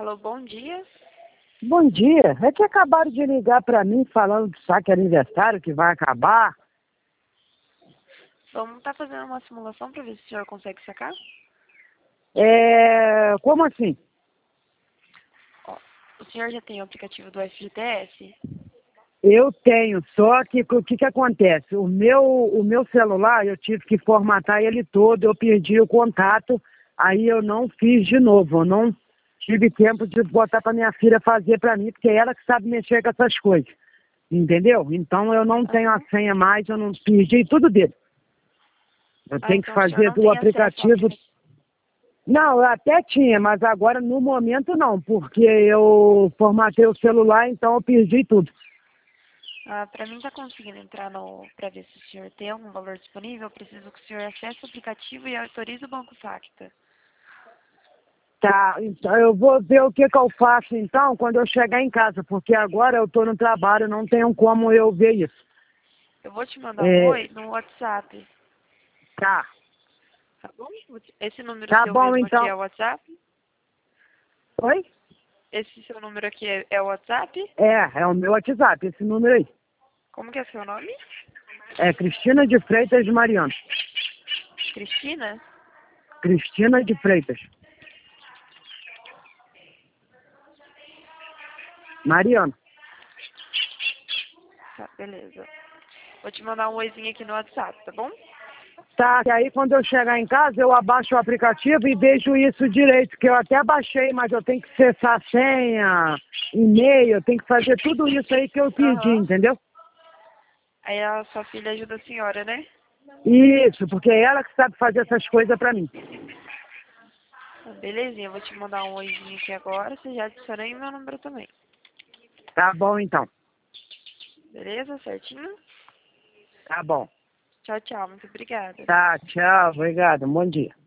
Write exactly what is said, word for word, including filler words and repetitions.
Alô, bom dia. Bom dia. É que acabaram de ligar para mim falando do saque aniversário que vai acabar. Vamos estar fazendo uma simulação para ver se o senhor consegue sacar? É... Como assim? Ó, o senhor já tem o aplicativo do F G T S? Eu tenho, só que o que que acontece? O meu, o meu celular, eu tive que formatar ele todo, eu perdi o contato, aí eu não fiz de novo, eu não tive tempo de botar para minha filha fazer para mim, porque é ela que sabe mexer com essas coisas, entendeu? Então eu não tenho a Aham. senha mais, eu não perdi tudo dele. Eu Ah, tenho que então o senhor fazer não o tem acesso ao aplicativo. aplicativo. Não, eu até tinha, mas agora no momento não, porque eu formatei o celular, então eu perdi tudo. Ah, para mim tá conseguindo entrar no para ver se o senhor tem algum valor disponível, eu preciso que o senhor acesse o aplicativo e autorize o Banco Facta. Tá, então eu vou ver o que que eu faço então quando eu chegar em casa, porque agora eu estou no trabalho, não tenho como eu ver isso. Eu vou te mandar um É, oi no WhatsApp, tá, tá bom? Esse número tá seu bom mesmo aqui então. é o WhatsApp? Oi? Esse seu número aqui é, é o WhatsApp? É, é o meu WhatsApp, esse número aí. Como que é seu nome? É Cristina de Freitas Mariano. Cristina? Cristina de Freitas. Mariano. Tá, beleza. Vou te mandar um oizinho aqui no WhatsApp, tá bom? Tá, e aí quando eu chegar em casa eu abaixo o aplicativo e vejo isso direito, que eu até baixei, mas eu tenho que acessar a senha, e-mail, eu tenho que fazer tudo isso aí que eu pedi, Aham. entendeu? Aí a sua filha ajuda a senhora, né? Isso, porque é ela que sabe fazer essas coisas pra mim. Ah, belezinha, eu vou te mandar um oizinho aqui agora, você já adiciona aí meu número também. Tá bom então. Beleza? Certinho? Tá bom. Tchau, tchau. Muito obrigada. Tá, tchau, obrigado, bom dia.